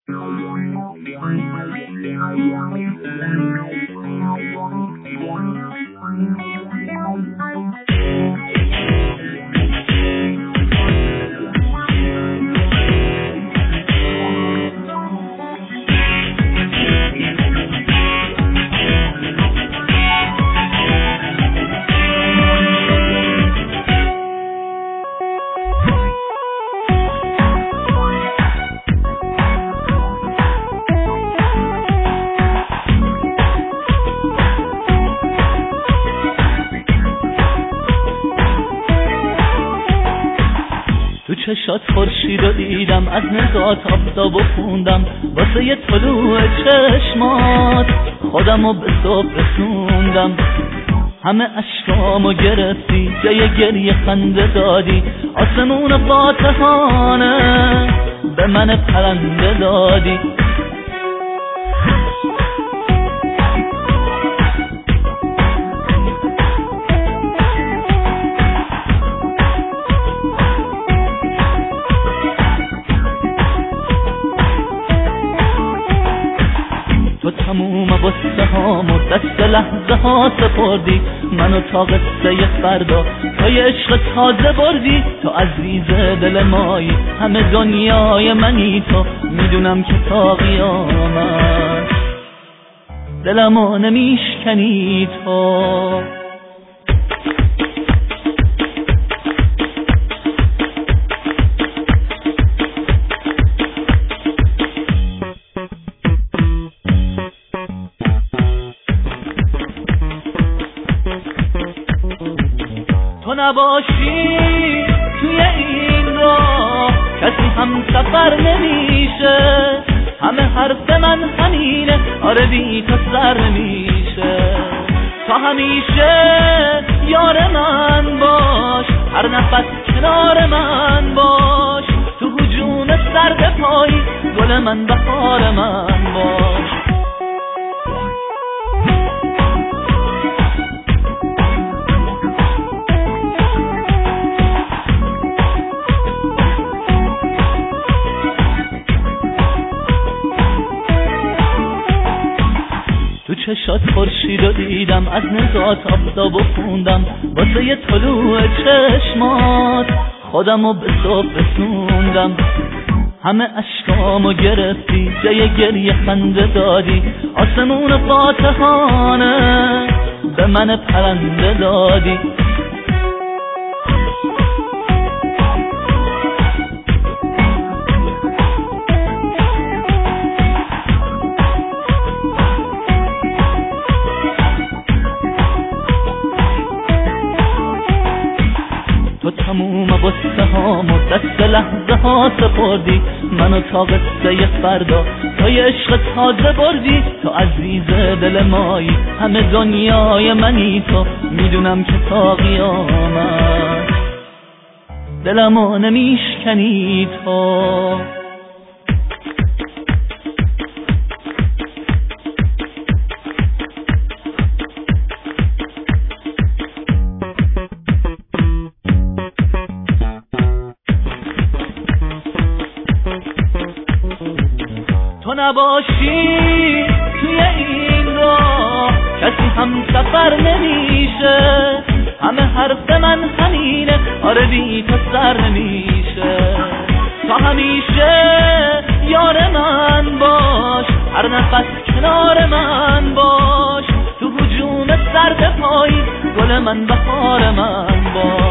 تو چشات خورشید رو دیدم، از نگات آفتابو خوندم، واسه یه طلوع چشمات خودمو به صبح رسوندم. همه اشکامو گرفتی، جای گریه خنده دادی، آسمون فاتحانه به من پرنده دادی. تو تموم بسته هامو دست لحظه ها سپردی، منو تا قصه فردا توی عشق تازه بردی. تو عزیز دل مایی، همه دنیای منی، تو میدونم که تا قیامت دلمو نمیشکنی تو. تو نباشی توی این راه کسی هم سفر نمیشه، همه حرف من همینه، آره بی تو سر نمیشه. تو همیشه یار من باش، هر نفس کنار من باش، تو هجوم سرد پایی گل من بهار من باش. تو چشات خورشید رو دیدم، از نگات آفتابو خوندم، واسه یه طلوع چشمات خودمو به صبح رسوندم. همه اشکامو گرفتی، جای گریه خنده دادی، آسمون فاتحانه به من پرنده دادی. تو تموم بسته هامو دست لحظه ها سپردی، منو تا قصه فردا توی عشق تازه بردی. تو عزیز دل مایی، همه دنیای منی، تو میدونم که تا قیامت دلمو نمیشکنی تو. تو نباشی توی این راه کسی هم سفر نمیشه، همه حرف من همینه، آره بی تو سر نمیشه. تو همیشه یار من باش، هر نفس کنار من باش، تو هجوم سرد پایی گل من بهار من باش.